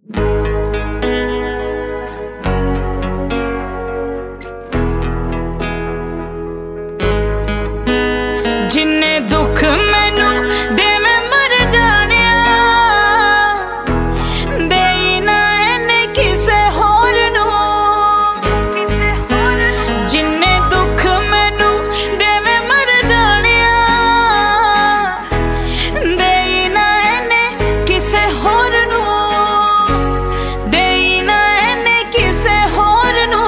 जिन्ने दुख मैनू देवे मर जानिया, देई ना इन्ने किसे होर नू। जिन्ने दुख मैनू देवे मर जानिया, देई ना इन्ने किसे होर नू, देई ना इन्ने किसे होर नू।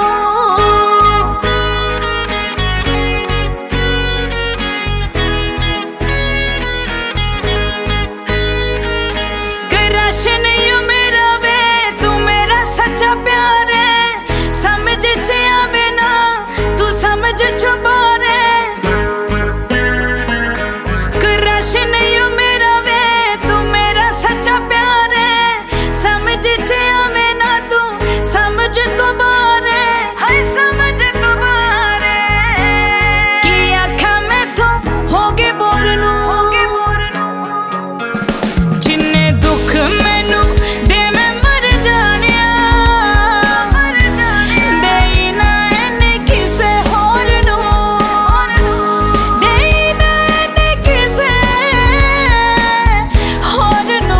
नहीं मेरा वे तू मेरा सच्चा प्यार है, समझ च आवे ना तू समझ च बार है। क्रश नहीं मेरा वे तू मेरा सच्चा प्यार है, समझ च आवे ना तू समझ तो बार है। हाय समझ तो बार है कि आखा मैं तो हो गए बोर नू। जिन्ने दुख मैनू देवे मर जानिया, देई ना इन्ने किसे होर नू, देई ना इन्ने किसे होर नू।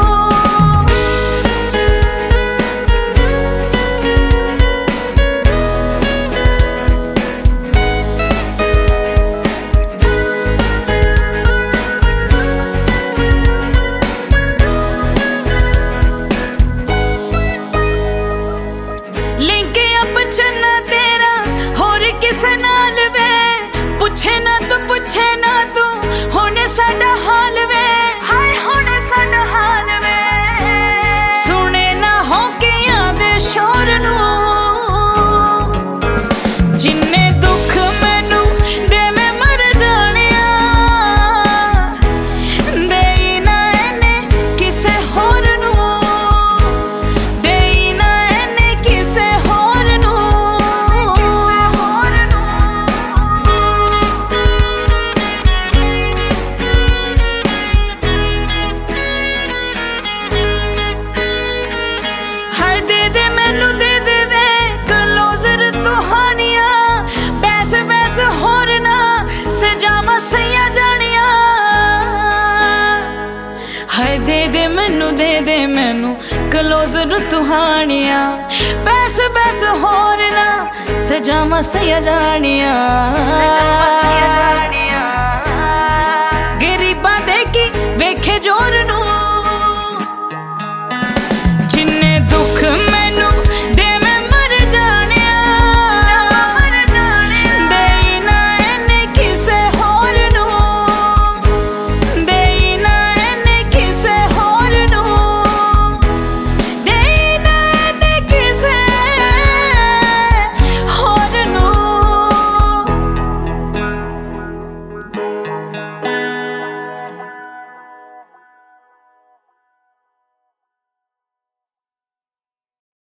लिंक अप चन्ना तेरा होर किसे नाल वे, पुछे ना तू होने साडा हाल वे। हाय होने साडा हाल वे, सुने ना हो के आदे शोर नू। जिन्ने दुख मैनू देवे मर जानिया, देई ना इन्ने किसे होर नू, देई ना इन्ने किसे होर नू। हाय दे दे मैनू दे दे वे क्लोजर तुहानिया, बैस बैस होर ना सजावा सैया जानिया। हाय दे दे मैनू क्लोजर तुहानिया, बैस बैस होर ना सजावा सैया जानिया।